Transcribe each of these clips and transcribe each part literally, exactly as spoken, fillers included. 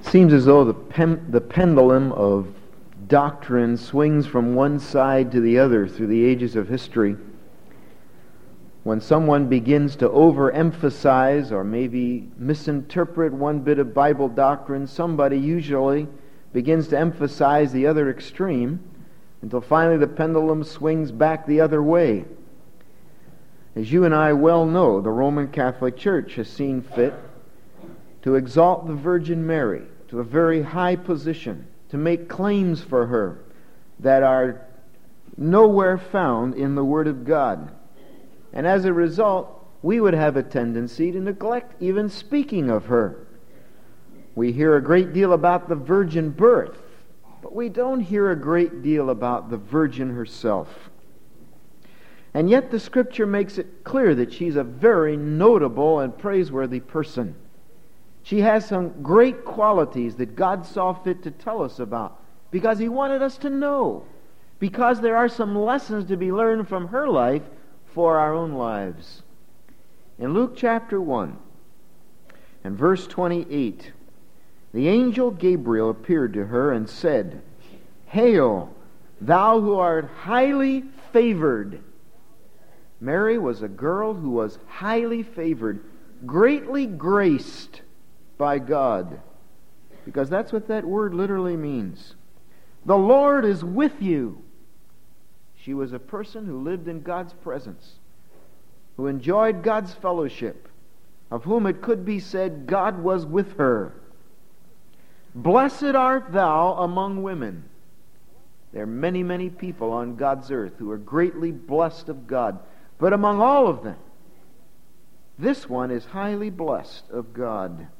seems as though the, pen, the pendulum of doctrine swings from one side to the other through the ages of history. When someone begins to overemphasize or maybe misinterpret one bit of Bible doctrine, somebody usually begins to emphasize the other extreme until finally the pendulum swings back the other way. As you and I well know, the Roman Catholic Church has seen fit to exalt the Virgin Mary to a very high position, to make claims for her that are nowhere found in the Word of God. And as a result, we would have a tendency to neglect even speaking of her. We hear a great deal about the virgin birth, but we don't hear a great deal about the Virgin herself. And yet the Scripture makes it clear that she's a very notable and praiseworthy person. She has some great qualities that God saw fit to tell us about because He wanted us to know, because there are some lessons to be learned from her life for our own lives. In Luke chapter one and verse twenty-eight, the angel Gabriel appeared to her and said, "Hail, thou who art highly favored." Mary was a girl who was highly favored, greatly graced by God, because that's what that word literally means. The Lord is with you. She was a person who lived in God's presence, who enjoyed God's fellowship, of whom it could be said God was with her. Blessed art thou among women. There are many, many people on God's earth who are greatly blessed of God, but among all of them, this one is highly blessed of God.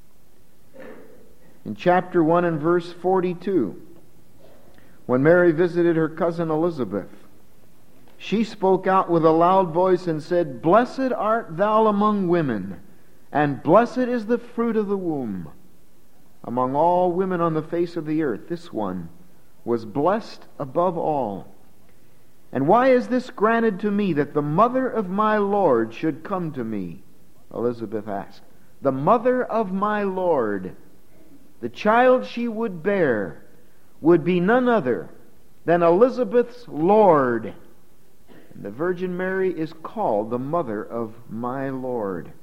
In chapter one and verse forty-two, when Mary visited her cousin Elizabeth, she spoke out with a loud voice and said, "Blessed art thou among women, and blessed is the fruit of the womb. Among all women on the face of the earth, this one was blessed above all. And why is this granted to me, that the mother of my Lord should come to me?" Elizabeth asked. The mother of my Lord. The child she would bear would be none other than Elizabeth's Lord. And the Virgin Mary is called the mother of my Lord.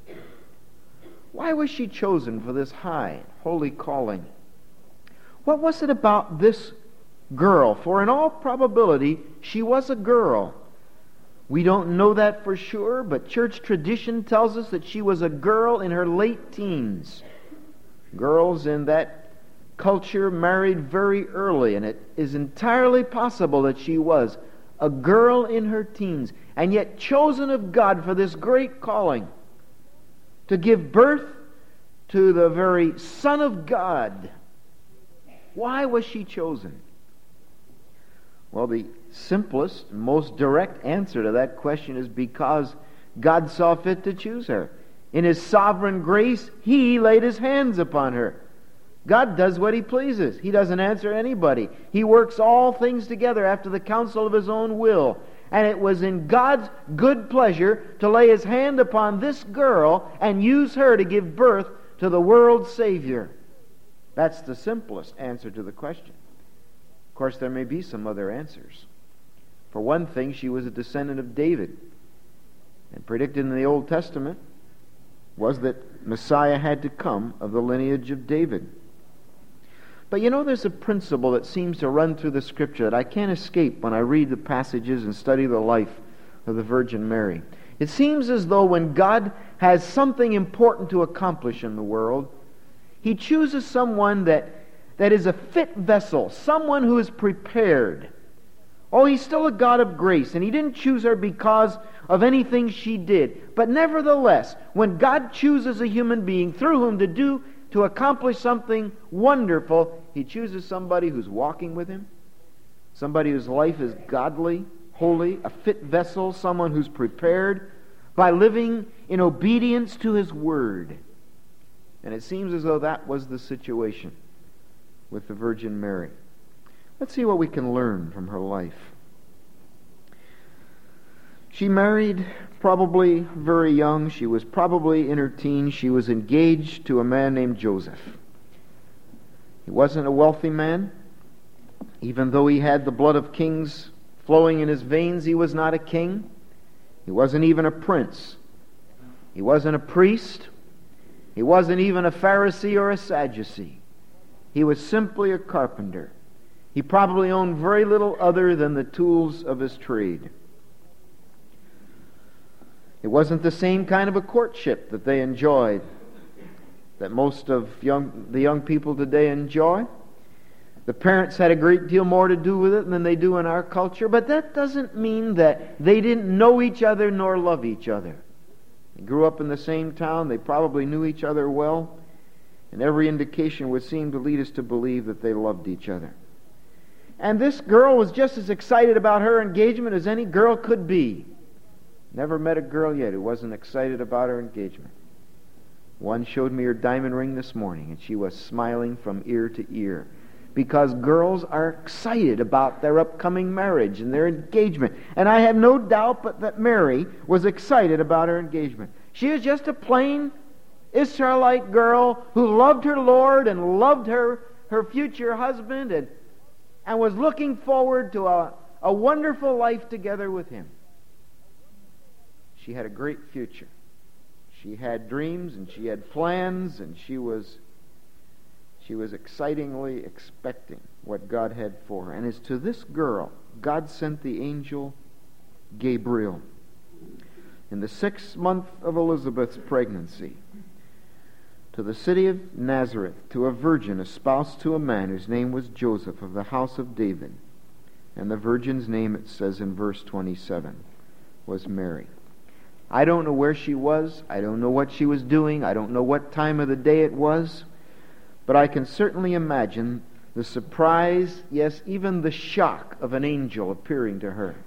Why was she chosen for this high, holy calling? What was it about this girl? For in all probability, she was a girl. We don't know that for sure, but church tradition tells us that she was a girl in her late teens. Girls in that culture married very early, and it is entirely possible that she was a girl in her teens, and yet chosen of God for this great calling, to give birth to the very Son of God. Why was she chosen? Well, the simplest, most direct answer to that question is because God saw fit to choose her. In His sovereign grace, He laid His hands upon her. God does what He pleases. He doesn't answer anybody. He works all things together after the counsel of His own will. And it was in God's good pleasure to lay His hand upon this girl and use her to give birth to the world's Savior. That's the simplest answer to the question. Of course, there may be some other answers. For one thing, she was a descendant of David. And predicted in the Old Testament was that Messiah had to come of the lineage of David. But you know, there's a principle that seems to run through the Scripture that I can't escape when I read the passages and study the life of the Virgin Mary. It seems as though when God has something important to accomplish in the world, He chooses someone that, that is a fit vessel, someone who is prepared. Oh, He's still a God of grace, and He didn't choose her because of anything she did. But nevertheless, when God chooses a human being through whom to do, to accomplish something wonderful, He chooses somebody who's walking with Him, somebody whose life is godly, holy, a fit vessel, someone who's prepared by living in obedience to His Word. And it seems as though that was the situation with the Virgin Mary. Let's see what we can learn from her life. She married probably very young. She was probably in her teens. She was engaged to a man named Joseph. He wasn't a wealthy man. Even though he had the blood of kings flowing in his veins, he was not a king. He wasn't even a prince. He wasn't a priest. He wasn't even a Pharisee or a Sadducee. He was simply a carpenter. He probably owned very little other than the tools of his trade. It wasn't the same kind of a courtship that they enjoyed, that most of young, the young people today enjoy. The parents had a great deal more to do with it than they do in our culture, but that doesn't mean that they didn't know each other nor love each other. They grew up in the same town. They probably knew each other well, and every indication would seem to lead us to believe that they loved each other. And this girl was just as excited about her engagement as any girl could be. Never met a girl yet who wasn't excited about her engagement. One showed me her diamond ring this morning, and she was smiling from ear to ear, because girls are excited about their upcoming marriage and their engagement. And I have no doubt but that Mary was excited about her engagement. She was just a plain Israelite girl who loved her Lord and loved her, her future husband and, and was looking forward to a, a wonderful life together with him. She had a great future. She had dreams and she had plans, and she was she was excitingly expecting what God had for her. And as to this girl, God sent the angel Gabriel in the sixth month of Elizabeth's pregnancy to the city of Nazareth, to a virgin espoused to a man whose name was Joseph, of the house of David. And the virgin's name, it says in verse twenty-seven, was Mary. I don't know where she was. I don't know what she was doing. I don't know what time of the day it was. But I can certainly imagine the surprise, yes, even the shock of an angel appearing to her.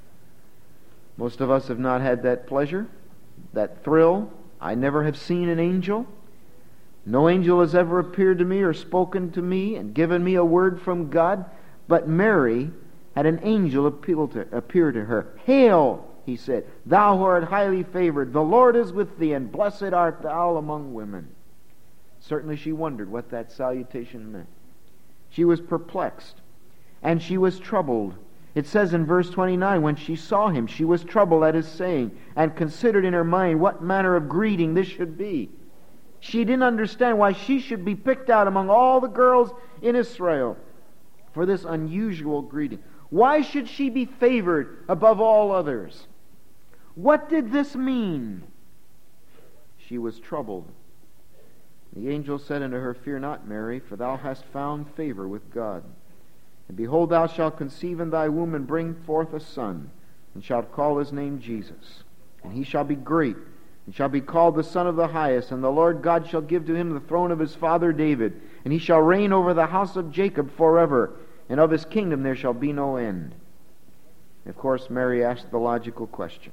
Most of us have not had that pleasure, that thrill. I never have seen an angel. No angel has ever appeared to me or spoken to me and given me a word from God. But Mary had an angel appeal to, appear to her. Hail, he said, thou who art highly favored, the Lord is with thee, and blessed art thou among women. Certainly she wondered what that salutation meant. She was perplexed, and she was troubled. It says in verse twenty-nine, when she saw him, she was troubled at his saying, and considered in her mind what manner of greeting this should be. She didn't understand why she should be picked out among all the girls in Israel for this unusual greeting. Why should she be favored above all others? What did this mean? She was troubled. The angel said unto her, Fear not, Mary, for thou hast found favor with God. And behold, thou shalt conceive in thy womb, and bring forth a son, and shalt call his name Jesus. And he shall be great, and shall be called the Son of the Highest. And the Lord God shall give to him the throne of his father David. And he shall reign over the house of Jacob forever, and of his kingdom there shall be no end. And of course, Mary asked the logical question,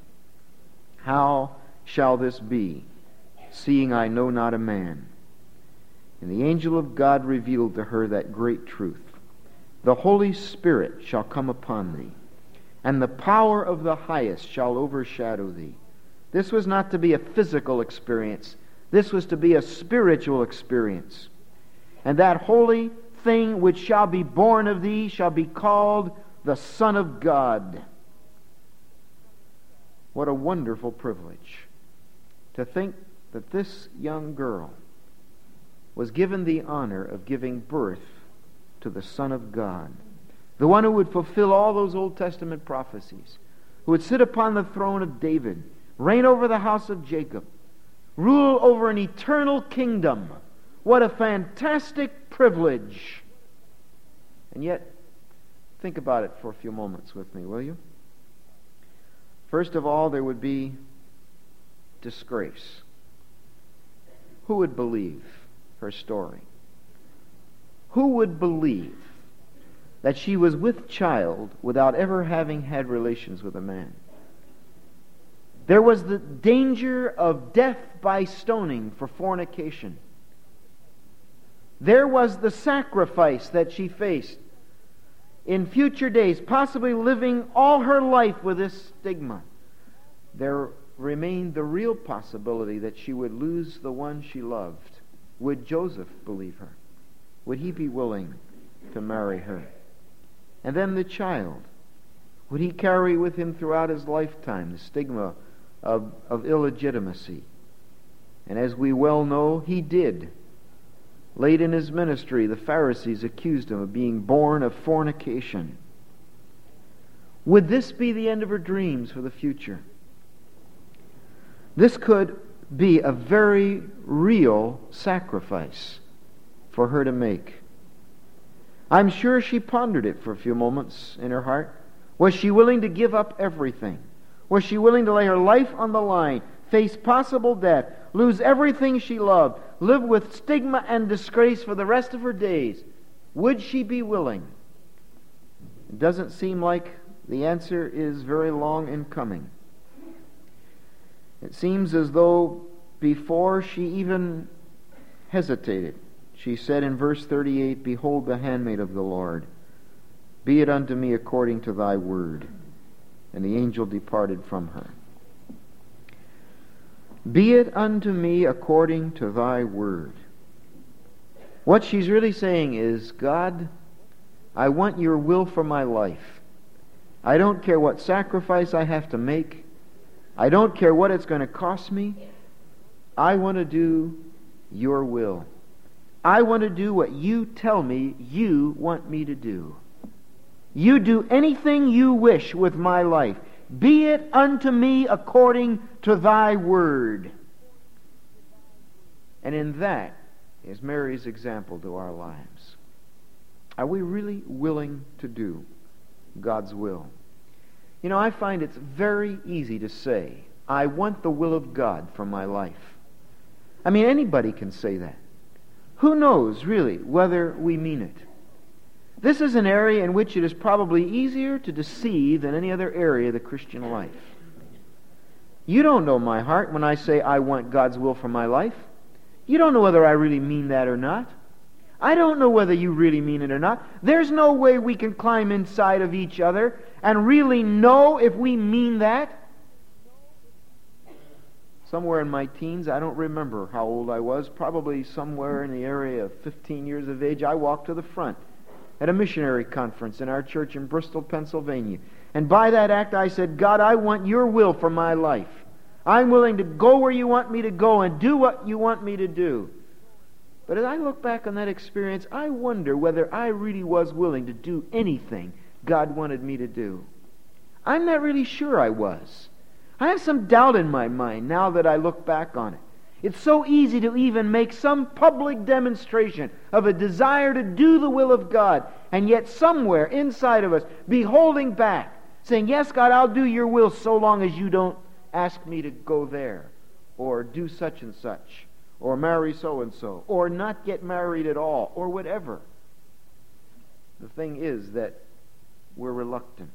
How shall this be, seeing I know not a man? And the angel of God revealed to her that great truth. The Holy Spirit shall come upon thee, and the power of the Highest shall overshadow thee. This was not to be a physical experience. This was to be a spiritual experience. And that holy thing which shall be born of thee shall be called the Son of God. What a wonderful privilege to think that this young girl was given the honor of giving birth to the Son of God, the one who would fulfill all those Old Testament prophecies, who would sit upon the throne of David, reign over the house of Jacob, rule over an eternal kingdom. What a fantastic privilege! And yet, think about it for a few moments with me, will you? First of all, there would be disgrace. Who would believe her story? Who would believe that she was with child without ever having had relations with a man? There was the danger of death by stoning for fornication. There was the sacrifice that she faced in future days, possibly living all her life with this stigma. There remained the real possibility that she would lose the one she loved. Would Joseph believe her? would he be willing to marry her? And then the child, would he carry with him throughout his lifetime the stigma of, of illegitimacy? And as we well know, he did. Late in his ministry, the Pharisees accused him of being born of fornication. Would this be the end of her dreams for the future? This could be a very real sacrifice for her to make. I'm sure she pondered it for a few moments in her heart. Was she willing to give up everything? Was she willing to lay her life on the line, face possible death, lose everything she loved, live with stigma and disgrace for the rest of her days? Would she be willing? It doesn't seem like the answer is very long in coming. It seems as though before she even hesitated, she said in verse thirty-eight, "Behold the handmaid of the Lord, be it unto me according to thy word." And the angel departed from her. Be it unto me according to thy word. What she's really saying is, God, I want your will for my life. I don't care what sacrifice I have to make. I don't care what it's going to cost me. I want to do your will. I want to do what you tell me you want me to do. You do anything you wish with my life. Be it unto me according to thy word. And in that is Mary's example to our lives. Are we really willing to do God's will? You know, I find it's very easy to say, I want the will of God for my life. I mean, anybody can say that. Who knows, really, whether we mean it? This is an area in which it is probably easier to deceive than any other area of the Christian life. You don't know my heart when I say I want God's will for my life. You don't know whether I really mean that or not. I don't know whether you really mean it or not. There's no way we can climb inside of each other and really know if we mean that. Somewhere in my teens, I don't remember how old I was, probably somewhere in the area of fifteen years of age, I walked to the front at a missionary conference in our church in Bristol, Pennsylvania. And by that act I said, God, I want your will for my life. I'm willing to go where you want me to go and do what you want me to do. But as I look back on that experience, I wonder whether I really was willing to do anything God wanted me to do. I'm not really sure I was. I have some doubt in my mind now that I look back on it. It's so easy to even make some public demonstration of a desire to do the will of God, and yet somewhere inside of us be holding back, saying, yes, God, I'll do your will so long as you don't ask me to go there, or do such and such, or marry so-and-so, or not get married at all, or whatever. The thing is that we're reluctant.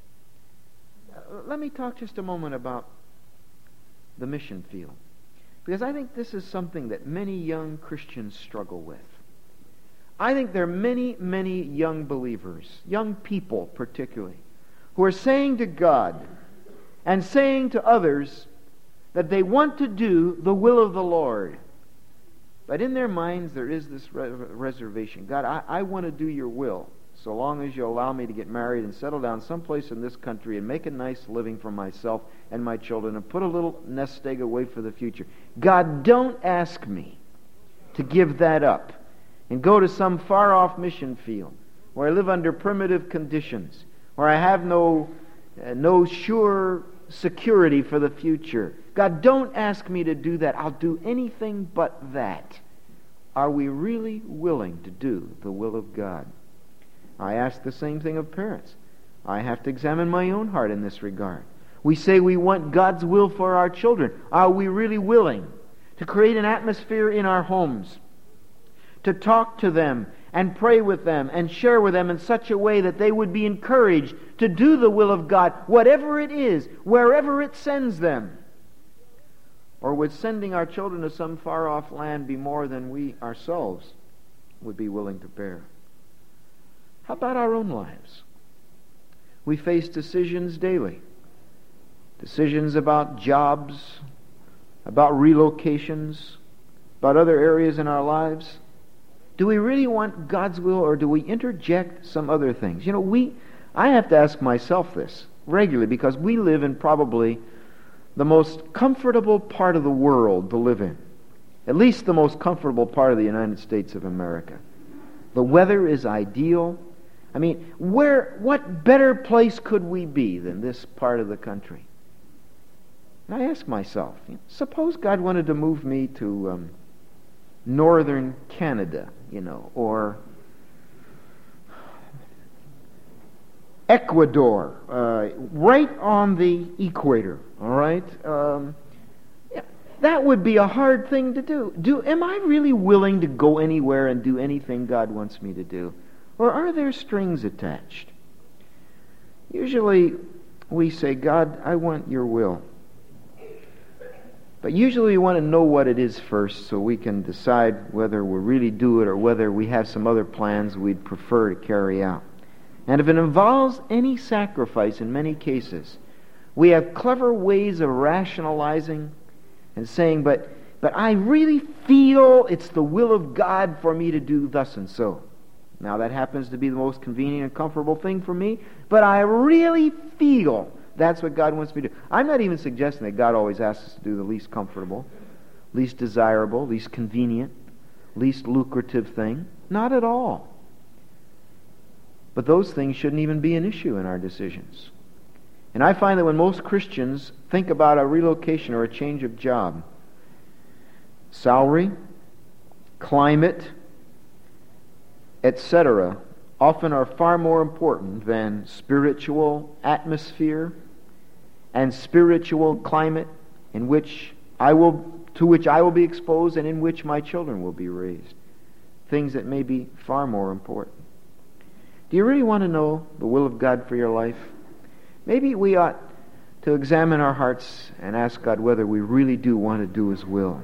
Let me talk just a moment about the mission field, because I think this is something that many young Christians struggle with. I think there are many, many young believers, young people particularly, who are saying to God and saying to others that they want to do the will of the Lord. But in their minds there is this re- reservation. God, I, I want to do your will, so long as you allow me to get married and settle down someplace in this country and make a nice living for myself and my children and put a little nest egg away for the future. God, don't ask me to give that up and go to some far-off mission field where I live under primitive conditions, where I have no, uh, no sure security for the future. God, don't ask me to do that. I'll do anything but that. Are we really willing to do the will of God? I ask the same thing of parents. I have to examine my own heart in this regard. We say we want God's will for our children. Are we really willing to create an atmosphere in our homes, to talk to them and pray with them and share with them in such a way that they would be encouraged to do the will of God, whatever it is, wherever it sends them? Or would sending our children to some far-off land be more than we ourselves would be willing to bear? How about our own lives? We face decisions daily. Decisions about jobs, about relocations, about other areas in our lives. Do we really want God's will, or do we interject some other things? You know, we, I have to ask myself this regularly, because we live in probably the most comfortable part of the world to live in. At least the most comfortable part of the United States of America. The weather is ideal. I mean, where, what better place could we be than this part of the country? And I ask myself, you know, suppose God wanted to move me to um, northern Canada, you know, or Ecuador, uh, right on the equator, all right? Um, yeah, that would be a hard thing to do. Do. Am I really willing to go anywhere and do anything God wants me to do? Or are there strings attached? Usually we say, God, I want your will. But usually we want to know what it is first so we can decide whether we'll really do it or whether we have some other plans we'd prefer to carry out. And if it involves any sacrifice, in many cases, we have clever ways of rationalizing and saying, but, but I really feel it's the will of God for me to do thus and so. Now that happens to be the most convenient and comfortable thing for me, but I really feel that's what God wants me to do. I'm not even suggesting that God always asks us to do the least comfortable, least desirable, least convenient, least lucrative thing. Not at all. But those things shouldn't even be an issue in our decisions. And I find that when most Christians think about a relocation or a change of job, salary, climate, et cetera, often are far more important than spiritual atmosphere and spiritual climate in which I will, to which I will be exposed and in which my children will be raised. Things that may be far more important. Do you really want to know the will of God for your life? Maybe we ought to examine our hearts and ask God whether we really do want to do His will.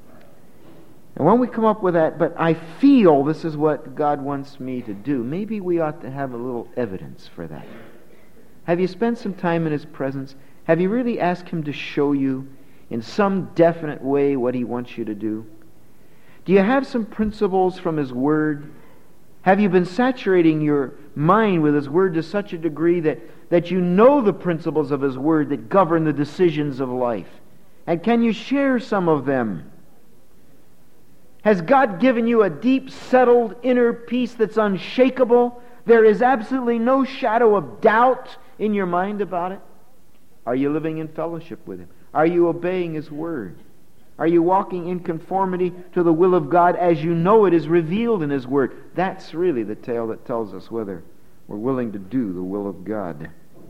And when we come up with that, but I feel this is what God wants me to do, maybe we ought to have a little evidence for that. Have you spent some time in His presence? Have you really asked Him to show you in some definite way what He wants you to do? Do you have some principles from His Word? Have you been saturating your mind with His Word to such a degree that, that you know the principles of His Word that govern the decisions of life? And can you share some of them? Has God given you a deep, settled inner peace that's unshakable? There is absolutely no shadow of doubt in your mind about it? Are you living in fellowship with Him? Are you obeying His Word? Are you walking in conformity to the will of God as you know it is revealed in His Word? That's really the tale that tells us whether we're willing to do the will of God.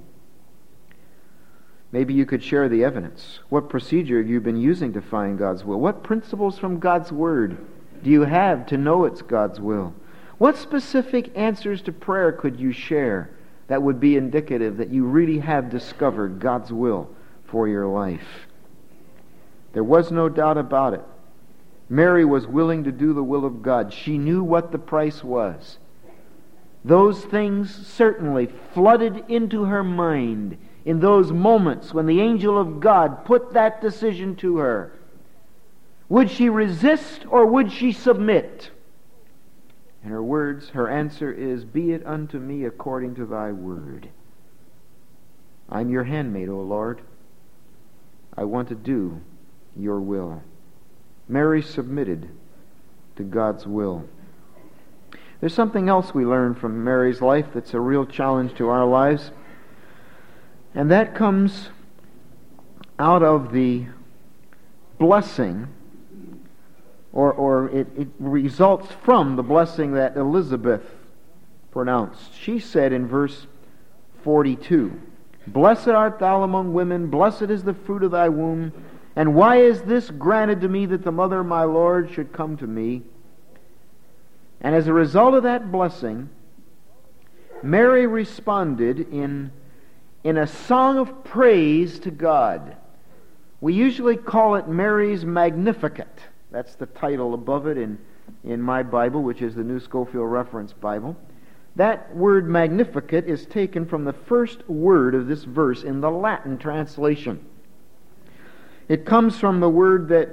Maybe you could share the evidence. What procedure have you been using to find God's will? What principles from God's Word do you have to know it's God's will? What specific answers to prayer could you share that would be indicative that you really have discovered God's will for your life? There was no doubt about it. Mary was willing to do the will of God. She knew what the price was. Those things certainly flooded into her mind in those moments when the angel of God put that decision to her. Would she resist or would she submit? And her words, her answer is, "Be it unto me according to thy word." I'm your handmaid, O Lord. I want to do your will. Mary submitted to God's will. There's something else we learn from Mary's life that's a real challenge to our lives. And that comes out of the blessing, or, or it, it results from the blessing that Elizabeth pronounced. She said in verse forty-two, "Blessed art thou among women, blessed is the fruit of thy womb. And why is this granted to me that the mother of my Lord should come to me?" And as a result of that blessing, Mary responded in in a song of praise to God. We usually call it Mary's Magnificat. That's the title above it in, in my Bible, which is the New Scofield Reference Bible. That word Magnificat is taken from the first word of this verse in the Latin translation. It comes from the word that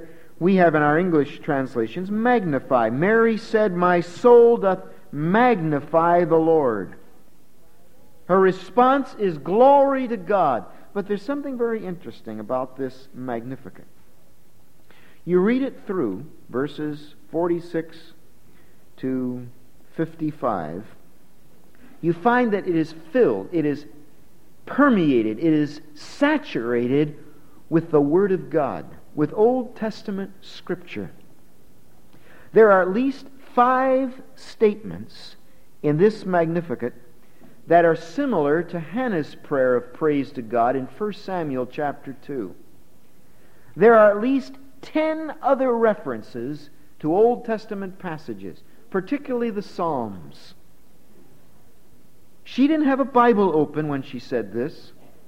We have in our English translations, magnify. Mary said, "My soul doth magnify the Lord." Her response is glory to God. But there's something very interesting about this Magnificat. You read it through, verses forty-six to fifty-five, you find that it is filled, it is permeated, it is saturated with the Word of God, with Old Testament Scripture. There are at least five statements in this Magnificat that are similar to Hannah's prayer of praise to God in First Samuel chapter two. There are at least ten other references to Old Testament passages, particularly the Psalms. She didn't have a Bible open when she said this.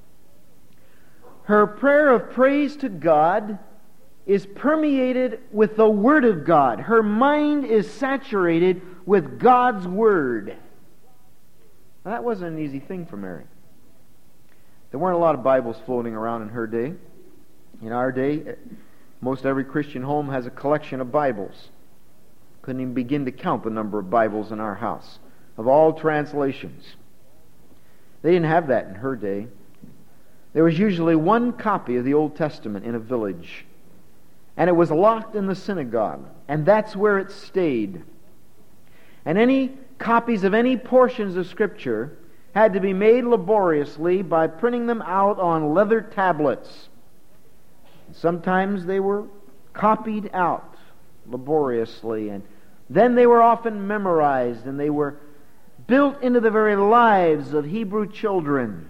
Her prayer of praise to God is permeated with the Word of God. Her mind is saturated with God's Word. Now, that wasn't an easy thing for Mary. There weren't a lot of Bibles floating around in her day. In our day, most every Christian home has a collection of Bibles. Couldn't even begin to count the number of Bibles in our house, of all translations. They didn't have that in her day. There was usually one copy of the Old Testament in a village, and it was locked in the synagogue, and that's where it stayed. And any copies of any portions of Scripture had to be made laboriously by printing them out on leather tablets. Sometimes they were copied out laboriously, and then they were often memorized, and they were built into the very lives of Hebrew children.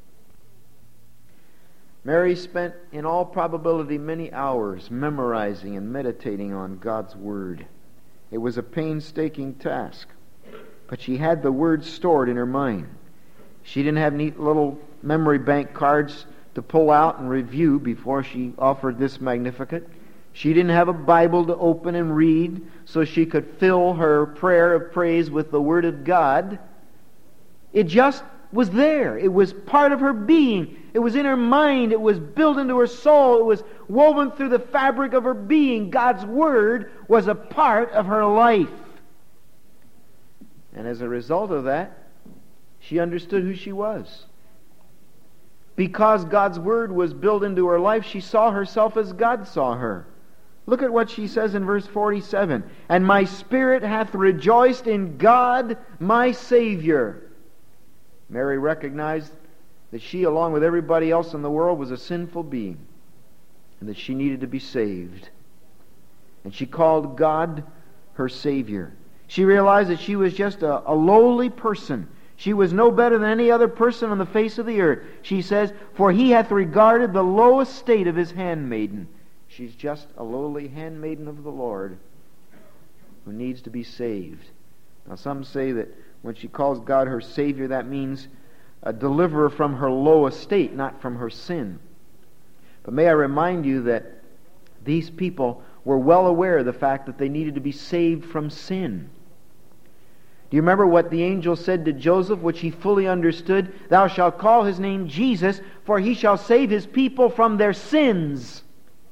Mary spent, in all probability, many hours memorizing and meditating on God's Word. It was a painstaking task, but she had the Word stored in her mind. She didn't have neat little memory bank cards to pull out and review before she offered this Magnificat. She didn't have a Bible to open and read so she could fill her prayer of praise with the Word of God. It just was there. It was part of her being. It was in her mind. It was built into her soul. It was woven through the fabric of her being. God's Word was a part of her life. And as a result of that, she understood who she was. Because God's Word was built into her life, she saw herself as God saw her. Look at what she says in verse forty-seven. "And my spirit hath rejoiced in God my Savior." Mary recognized that she, along with everybody else in the world, was a sinful being, and that she needed to be saved. And she called God her Savior. She realized that she was just a, a lowly person. She was no better than any other person on the face of the earth. She says, "For he hath regarded the low estate of his handmaiden." She's just a lowly handmaiden of the Lord who needs to be saved. Now, some say that when she calls God her Savior, that means a deliverer from her low estate, not from her sin. But may I remind you that these people were well aware of the fact that they needed to be saved from sin. Do you remember what the angel said to Joseph, which he fully understood? "Thou shalt call his name Jesus, for he shall save his people from their sins."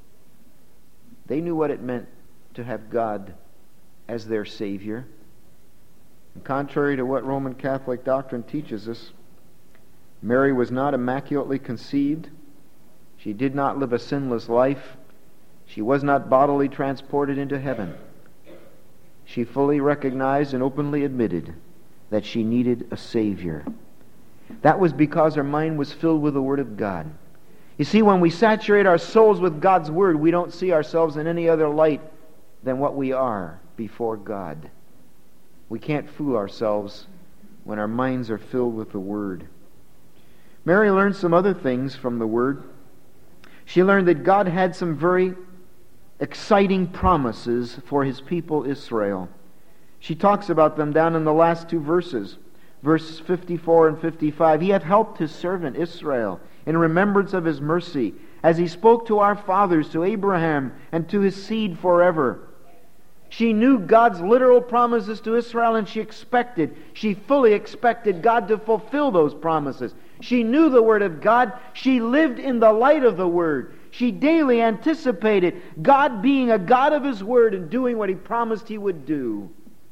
They knew what it meant to have God as their Savior. And contrary to what Roman Catholic doctrine teaches us, Mary was not immaculately conceived. She did not live a sinless life. She was not bodily transported into heaven. She fully recognized and openly admitted that she needed a Savior. That was because her mind was filled with the Word of God. You see, when we saturate our souls with God's Word, we don't see ourselves in any other light than what we are before God. We can't fool ourselves when our minds are filled with the Word. Mary learned some other things from the Word. She learned that God had some very exciting promises for His people Israel. She talks about them down in the last two verses, verses fifty-four and fifty-five. "He hath helped His servant Israel in remembrance of His mercy, as He spoke to our fathers, to Abraham, and to his seed forever." She knew God's literal promises to Israel, and she expected, she fully expected God to fulfill those promises. She knew the Word of God. She lived in the light of the Word. She daily anticipated God being a God of His Word and doing what He promised He would do.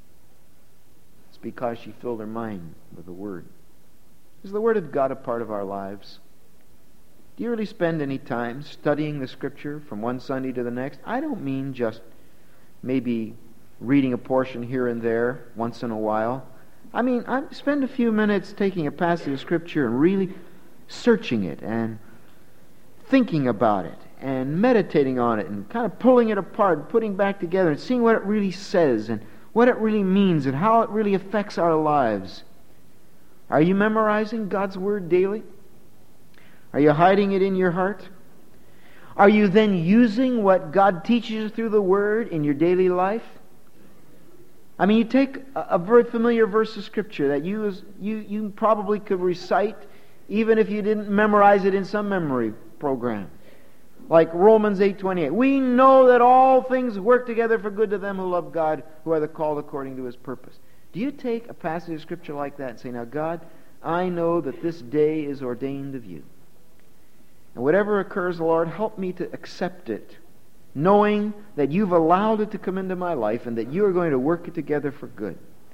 It's because she filled her mind with the Word. Is the Word of God a part of our lives? Do you really spend any time studying the Scripture from one Sunday to the next? I don't mean just maybe reading a portion here and there once in a while. I mean, I spend a few minutes taking a passage of Scripture and really searching it and thinking about it and meditating on it and kind of pulling it apart and putting back together and seeing what it really says and what it really means and how it really affects our lives. Are you memorizing God's Word daily? Are you hiding it in your heart? Are you then using what God teaches you through the Word in your daily life? I mean, you take a, a very familiar verse of Scripture that you, as, you you probably could recite even if you didn't memorize it in some memory program. Like Romans eight twenty-eight. We know that all things work together for good to them who love God, who are the called according to His purpose. Do you take a passage of Scripture like that and say, now God, I know that this day is ordained of You. And whatever occurs, Lord, help me to accept it, knowing that You've allowed it to come into my life and that You are going to work it together for good.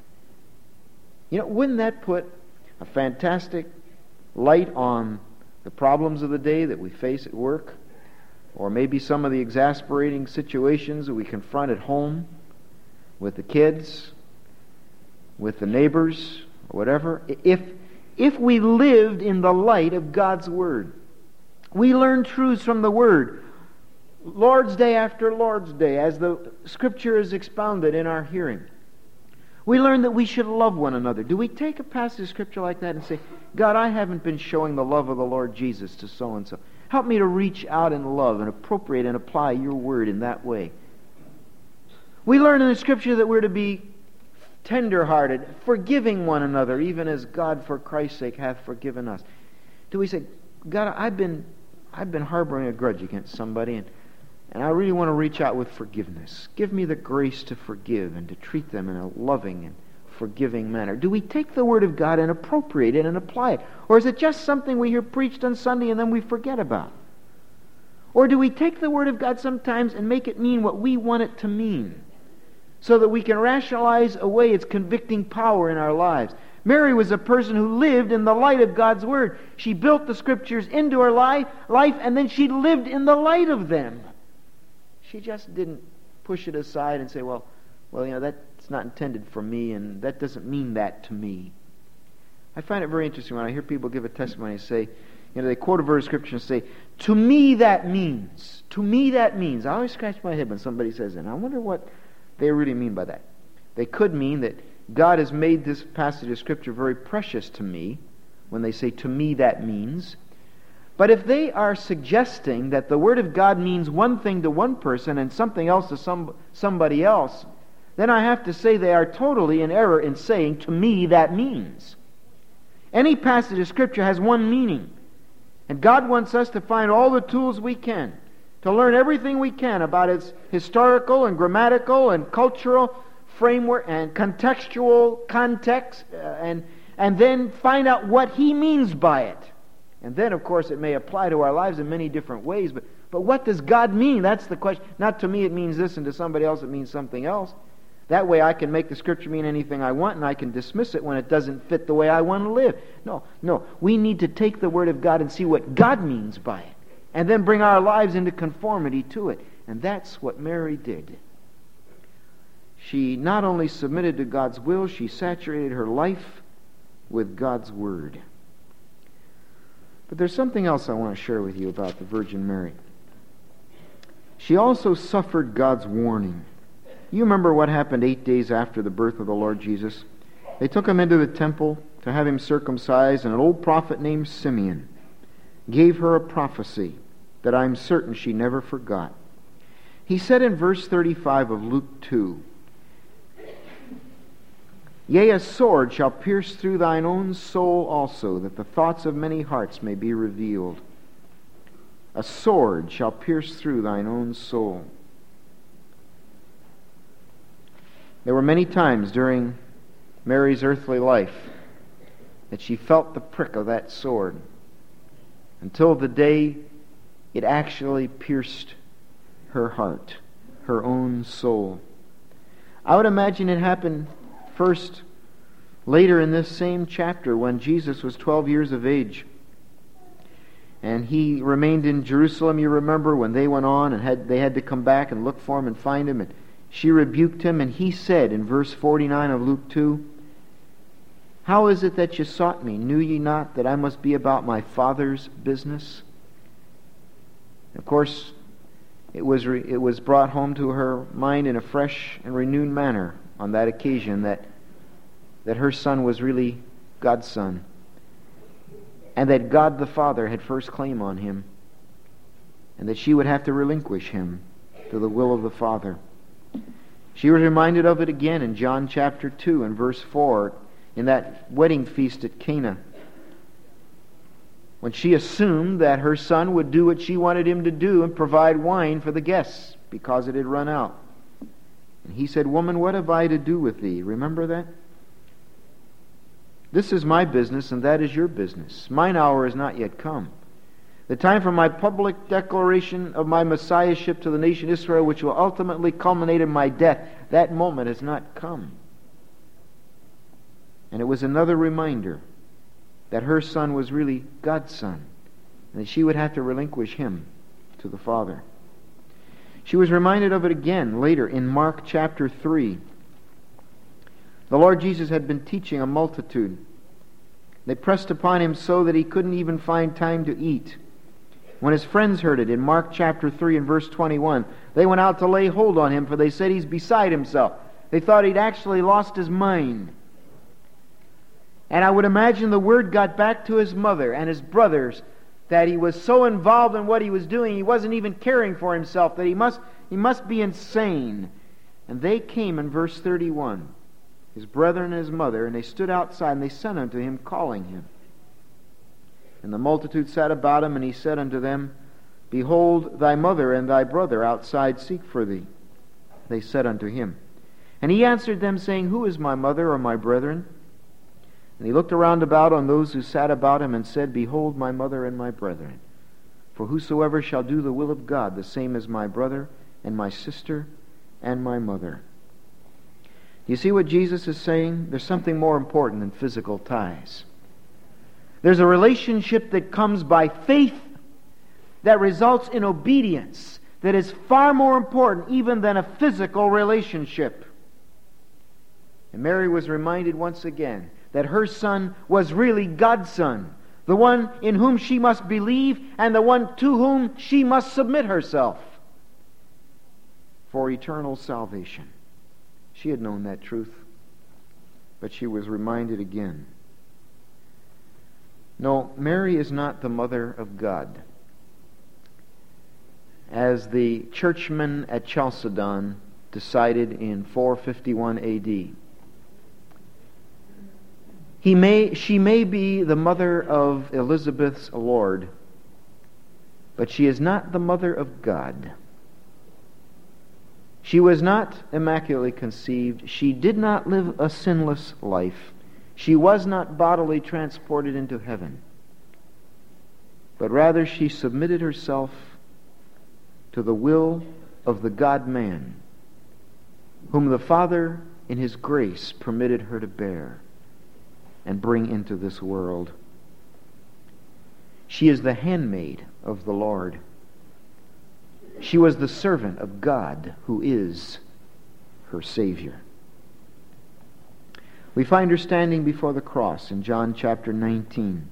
You know, wouldn't that put a fantastic light on the problems of the day that we face at work, or maybe some of the exasperating situations that we confront at home with the kids, with the neighbors, or whatever? If, if we lived in the light of God's Word, we learn truths from the Word, Lord's Day after Lord's Day, as the Scripture is expounded in our hearing. We learn that we should love one another. Do we take a passage of Scripture like that and say, God, I haven't been showing the love of the Lord Jesus to so-and-so. Help me to reach out in love and appropriate and apply Your Word in that way. We learn in the Scripture that we're to be tender-hearted, forgiving one another, even as God for Christ's sake hath forgiven us. Do we say, God, I've been I've been harboring a grudge against somebody, and And I really want to reach out with forgiveness. Give me the grace to forgive and to treat them in a loving and forgiving manner. Do we take the Word of God and appropriate it and apply it? Or is it just something we hear preached on Sunday and then we forget about? Or do we take the Word of God sometimes and make it mean what we want it to mean, so that we can rationalize away its convicting power in our lives? Mary was a person who lived in the light of God's Word. She built the Scriptures into her life, life and then she lived in the light of them. She just didn't push it aside and say, well, well, you know, that's not intended for me, and that doesn't mean that to me. I find it very interesting when I hear people give a testimony and say, you know, they quote a verse of Scripture and say, to me that means, to me that means. I always scratch my head when somebody says that, and I wonder what they really mean by that. They could mean that God has made this passage of Scripture very precious to me when they say, to me that means. But if they are suggesting that the Word of God means one thing to one person and something else to some somebody else, then I have to say they are totally in error in saying, to me that means. Any passage of Scripture has one meaning. And God wants us to find all the tools we can, to learn everything we can about its historical and grammatical and cultural framework and contextual context, uh, and, and then find out what He means by it. And then, of course, it may apply to our lives in many different ways. But, but what does God mean? That's the question. Not to me it means this, and to somebody else it means something else. That way I can make the Scripture mean anything I want, and I can dismiss it when it doesn't fit the way I want to live. No, no. We need to take the Word of God and see what God means by it, and then bring our lives into conformity to it. And that's what Mary did. She not only submitted to God's will, she saturated her life with God's Word. But there's something else I want to share with you about the Virgin Mary. She also suffered God's warning. You remember what happened eight days after the birth of the Lord Jesus? They took him into the temple to have him circumcised, and an old prophet named Simeon gave her a prophecy that I'm certain she never forgot. He said in verse thirty-five of Luke two, Yea, a sword shall pierce through thine own soul also, that the thoughts of many hearts may be revealed. A sword shall pierce through thine own soul. There were many times during Mary's earthly life that she felt the prick of that sword, until the day it actually pierced her heart, her own soul. I would imagine it happened first later in this same chapter when Jesus was twelve years of age. And he remained in Jerusalem, you remember, when they went on and had they had to come back and look for him and find him. And she rebuked him, and he said in verse forty-nine of Luke two, "How is it that you sought me? Knew ye not that I must be about my Father's business?" Of course, it was re- it was brought home to her mind in a fresh and renewed manner on that occasion that that her son was really God's son, and that God the Father had first claim on him, and that she would have to relinquish him to the will of the Father. She was reminded of it again in John chapter two and verse four, in that wedding feast at Cana, when she assumed that her son would do what she wanted him to do and provide wine for the guests because it had run out. And he said, "Woman, what have I to do with thee?" Remember that? "This is my business, and that is your business. Mine hour is not yet come. The time for my public declaration of my Messiahship to the nation Israel, which will ultimately culminate in my death, that moment has not come." And it was another reminder that her son was really God's son, and that she would have to relinquish him to the Father. She was reminded of it again later in Mark chapter three. The Lord Jesus had been teaching a multitude. They pressed upon him so that he couldn't even find time to eat. When his friends heard it in Mark chapter three and verse twenty-one, they went out to lay hold on him, for they said he's beside himself. They thought he'd actually lost his mind. And I would imagine the word got back to his mother and his brothers that he was so involved in what he was doing, he wasn't even caring for himself, that he must, he must be insane. And they came in verse thirty-one, his brethren and his mother, and they stood outside, and they sent unto him, calling him. And the multitude sat about him, and he said unto them, "Behold, thy mother and thy brother outside seek for thee." They said unto him. And he answered them, saying, "Who is my mother or my brethren?" And he looked around about on those who sat about him, and said, "Behold, my mother and my brethren. For whosoever shall do the will of God, the same is my brother, and my sister, and my mother." You see what Jesus is saying? There's something more important than physical ties. There's a relationship that comes by faith that results in obedience that is far more important even than a physical relationship. And Mary was reminded once again that her son was really God's son, the one in whom she must believe and the one to whom she must submit herself for eternal salvation. She had known that truth, but she was reminded again. No, Mary is not the mother of God. As the churchmen at Chalcedon decided in four fifty-one A D, He may, she may be the mother of Elizabeth's Lord, but she is not the mother of God. She was not immaculately conceived. She did not live a sinless life. She was not bodily transported into heaven. But rather she submitted herself to the will of the God-man, whom the Father in His grace permitted her to bear and bring into this world. She is the handmaid of the Lord. She was the servant of God, who is her Savior. We find her standing before the cross in John chapter nineteen.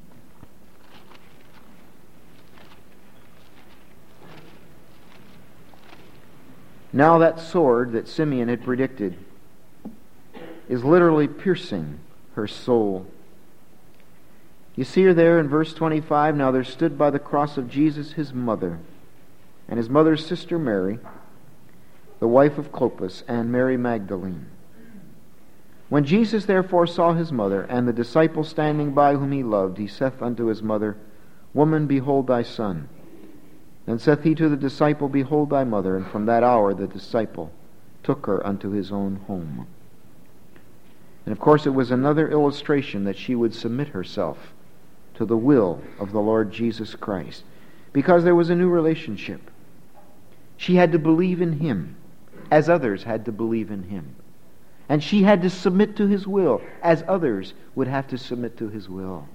Now that sword that Simeon had predicted is literally piercing her soul. You see her there in verse twenty-five. Now there stood by the cross of Jesus his mother, and his mother's sister Mary, the wife of Clopas, and Mary Magdalene. When Jesus therefore saw his mother, and the disciple standing by whom he loved, he saith unto his mother, Woman, behold thy son. Then saith he to the disciple, Behold thy mother. And from that hour the disciple took her unto his own home. And of course it was another illustration that she would submit herself to the will of the Lord Jesus Christ. because there was a new relationship. She had to believe in Him as others had to believe in Him. And she had to submit to His will as others would have to submit to His will.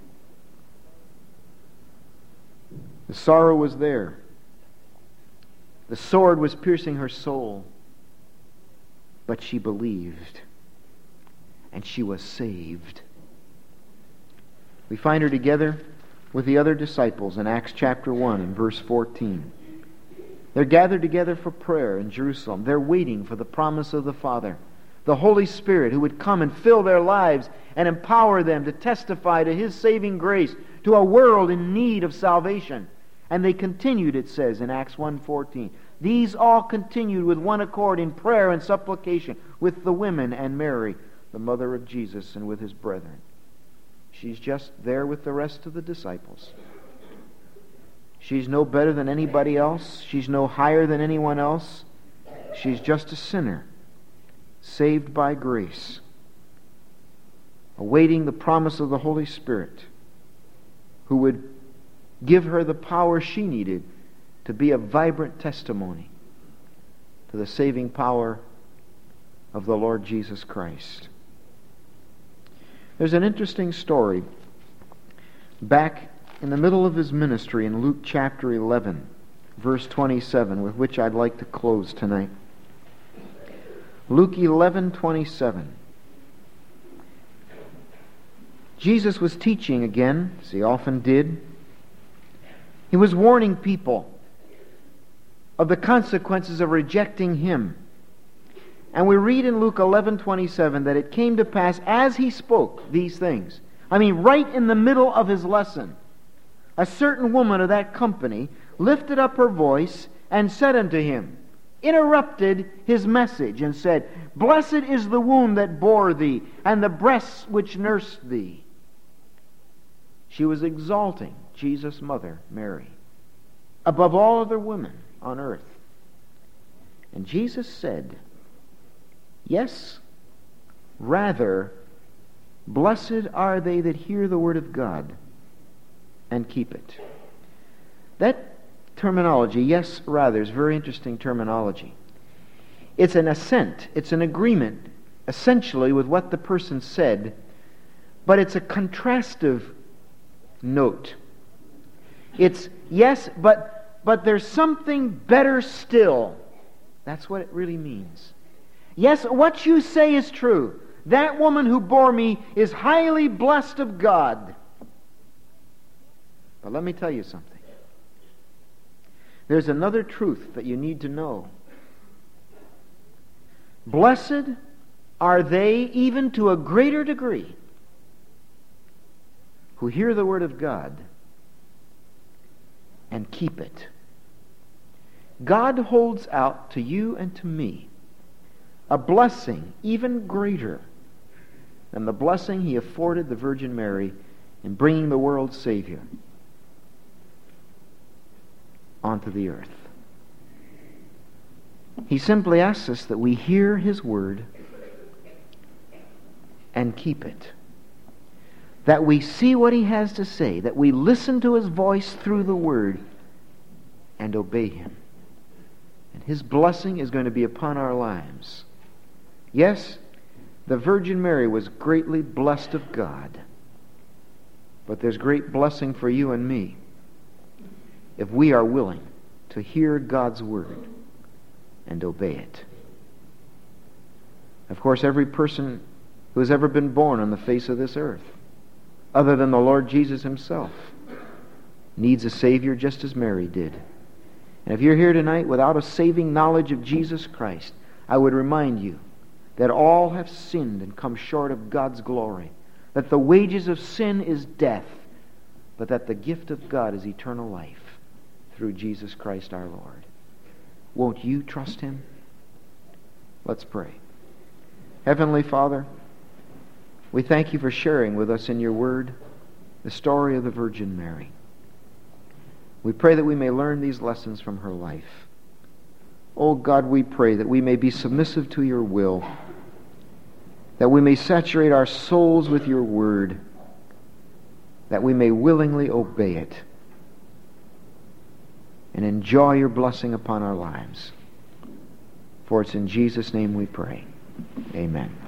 The sorrow was there. The sword was piercing her soul. But she believed. And she was saved. We find her together with the other disciples in Acts chapter one and verse fourteen. They're gathered together for prayer in Jerusalem. They're waiting for the promise of the Father, the Holy Spirit, who would come and fill their lives and empower them to testify to His saving grace to a world in need of salvation. And they continued, it says in Acts one fourteen. These all continued with one accord in prayer and supplication with the women and Mary, the mother of Jesus, and with His brethren. She's just there with the rest of the disciples. She's no better than anybody else. She's no higher than anyone else. She's just a sinner, saved by grace, awaiting the promise of the Holy Spirit, who would give her the power she needed to be a vibrant testimony to the saving power of the Lord Jesus Christ. There's an interesting story back in the middle of His ministry in Luke chapter eleven, verse twenty-seven, with which I'd like to close tonight. Luke eleven twenty-seven. Jesus was teaching again, as He often did. He was warning people of the consequences of rejecting Him. And we read in Luke eleven twenty-seven that it came to pass as He spoke these things. I mean, right in the middle of His lesson, a certain woman of that company lifted up her voice and said unto Him, interrupted His message and said, Blessed is the womb that bore thee, and the breasts which nursed thee. She was exalting Jesus' mother, Mary, above all other women on earth. And Jesus said, Yes, rather, blessed are they that hear the word of God and keep it. That terminology, yes, rather, is very interesting terminology. It's an assent, it's an agreement, essentially, with what the person said, but it's a contrastive note. It's, yes, but, but there's something better still. That's what it really means. Yes, what you say is true. That woman who bore me is highly blessed of God. But let me tell you something. There's another truth that you need to know. Blessed are they, even to a greater degree, who hear the word of God and keep it. God holds out to you and to me a blessing even greater than the blessing He afforded the Virgin Mary in bringing the world's Savior onto the earth. He simply asks us that we hear His word and keep it. That we see what He has to say, that we listen to His voice through the word and obey Him. And His blessing is going to be upon our lives. Yes, the Virgin Mary was greatly blessed of God. But there's great blessing for you and me if we are willing to hear God's word and obey it. Of course, every person who has ever been born on the face of this earth, other than the Lord Jesus Himself, needs a Savior just as Mary did. And if you're here tonight without a saving knowledge of Jesus Christ, I would remind you that all have sinned and come short of God's glory, that the wages of sin is death, but that the gift of God is eternal life through Jesus Christ our Lord. Won't you trust Him? Let's pray. Heavenly Father, we thank You for sharing with us in Your word the story of the Virgin Mary. We pray that we may learn these lessons from her life. Oh God, we pray that we may be submissive to Your will, that we may saturate our souls with Your word, that we may willingly obey it. and enjoy your blessing upon our lives. For it's in Jesus' name we pray. Amen.